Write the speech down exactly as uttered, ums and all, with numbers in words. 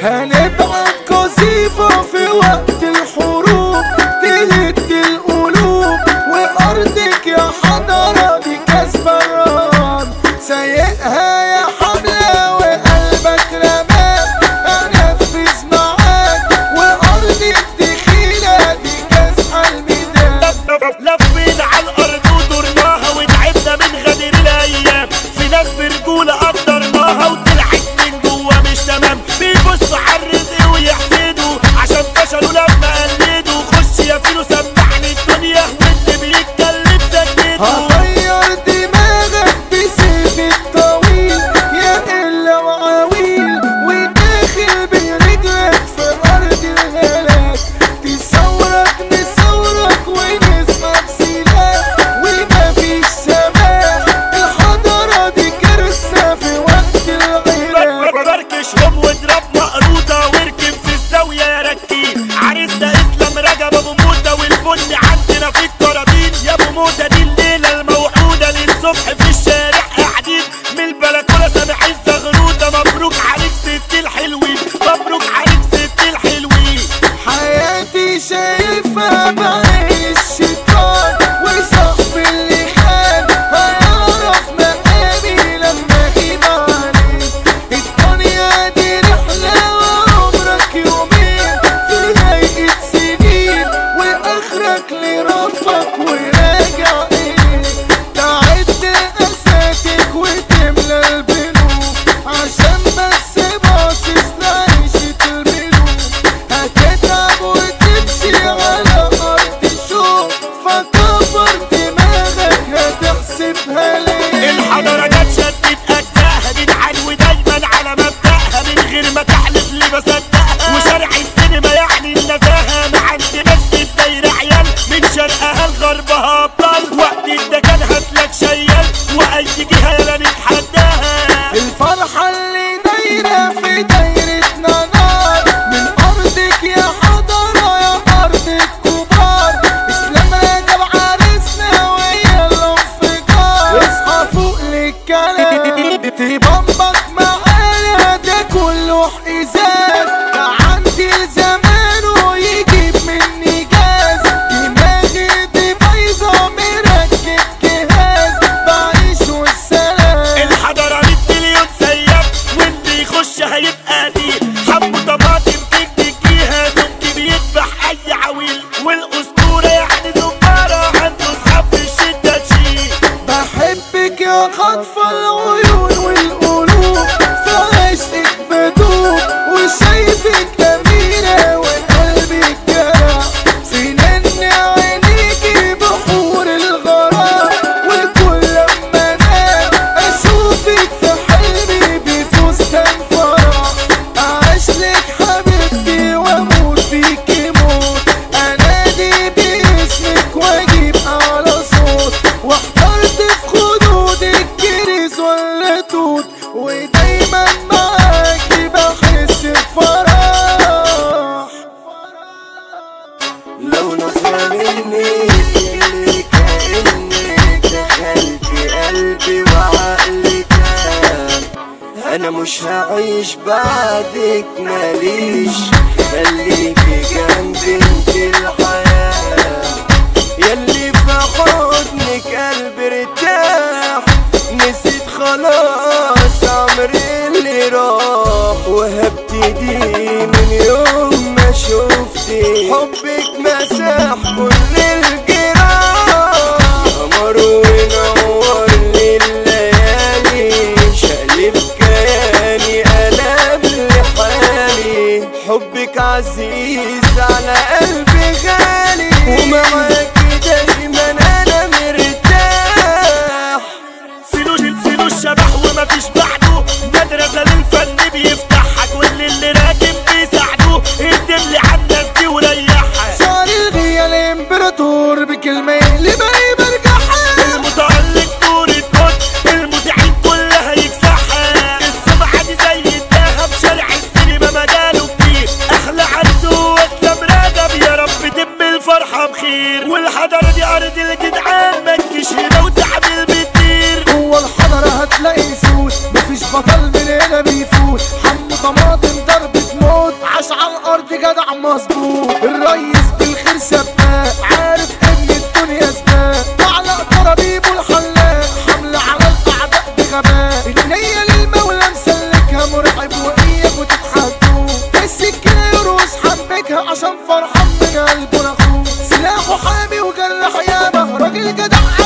هنبعت قصيفة في وقت الحروب تهد القلوب، وأرضك يا حضرة دي كسبة الرهان، سايقها يا حملة وقلبك رماد، أنفذ معاك وأرضك دخيلة دي كاسحة الميدان. لفينا على الأرض ودورناها وتعبنا من غدر الأيام، في ناس برجولة قدرناها وطلعت من جوا مش تمام، بيبصوا على الرزق ويحسدوا عشان فشلوا لما قلدوا. خش يا فيلو سمعني الدنيا واللي بيتكلم سكته. هغير دماغك بسيف الطويل يا إلا وعويل، وداخل برجلك في أرض الهلاك، تصورك نصورك ونسمع سلاح ومفيش سماح، الحضارة دي كارثة في وقت العراق. بركشهم واضرب مقروطة واركب في الزاوية يا ركين، عريسنا اسلام رجب ابو موتة والبن عندنا في الكرابين. يا ابو موتة دي الليلة الموحودة للصبح في الشارع قاعدين، من البلكونة سامع الزغروطة. مبروك عليك ست الحلوين، مبروك عليك ست الحلوين. حياتي شايفها بعين الشيطان، وصاحبي اللي خان هيعرف مقامي لما اجيب عليك. الدنيا دي رحلة وعمرك يومين في هيئة سنين، واخرك لربك وراجع اليك. تعد قاساتك وتملى البنوك عشان بس باصص لعيشة الملوك. هتتعب وتمشي على أرض الشوق، فكبر دماغك هتحسبها ليه. الحضارة جت شدت أجزائها جدعان ودايما على مبدأها، من غير ما تحلف لي بصدقها. وشارع السينما يعني النزاهة، ما عندناش في الدايرة عيال، من شرقها لغربها أبطال. وقت الدكان هاتلك شيال وأي جهة يلا نتحداها. الفرحة اللي دايرة في دايرتنا نار، من أرضك يا حضرة يا أرض الكبار. إسلام رجب عريسنا ويلا انفجار، اصحى فوق للكلام تبمبك معانا ده كله إزاز. ده عندي زمانه يجيب مني جاز، دماغي دي بايظة مركب جهاز، بعيش والسلام. الحضارة مية مليون سياف واللي يخش هيبقى دين، حبه طماطم تكتكيها سمك بيذبح أي عويل. والأسطورة يعني زبارة عنده صحاب في الشدة تشيل. بحبك يا خاطفة العيون والقلوب، في عشقك بدوب وشايفك أميرة وقلبك جرح. سنن عينيكي بحور الغرام، وكل لما انام اشوفك في حلمي بفستان فرح. اعيشلك حبيبتي واموت فيكي موت، انادي باسمك واجيب على صوت. واحترت في خدودك كريز ولا توت، ودايما معاكي بحس بفرح. لو نظرة منك اللي كأنك دخلتي قلبي وعقلي تاه، أنا مش هعيش بعدك ماليش، خليكي جنبي انت الحياة. ياللي في حضنك قلبي ارتاح، نسيت خلاص عمري اللي راح، وهبتدي من يوم ما شفتك. حبك مسح كل الجراح، قمر ونور لي الليالي، شقلب كياني قلب لحالي. حبك عزيز على قلبي غالي، ومعاكي دايما انا مرتاح. سيلو سيلو الشبح ومفيش بعده، مدرسة للفن بيفتحها، كل اللي راكب بيساعدوه. اهدم لي على الناس دي وريحها. شعر الغيا الامبراطور بكلمة اللي باقي برجعها. المتألق نور الكون المذيعين كلها يكسحها. السمعة دي زي الدهب، شارع السينما مجاله كبير. احلى عرس واسلام رجب، يا رب تم الفرحة بخير. والحضارة دي ارض الجدعان، متجيش هنا وتعمل بتطير. جوه الحضرة هتلاقي سود، مفيش بطل من هنا بيفوت. حمو طماطم ضربة موت. مظبوط. الريس بالخير سباق عارف ان الدنيا سباق. معلق طرابيب والحلاق حملة على الاعداء بغباء. النية للمولى مسلكها مرعب واياكوا تتحدوا. السكينة يرقص حبكها عشان فرحان من قلبه اخوه. سلاحه حامي وجرح ياما راجل جدع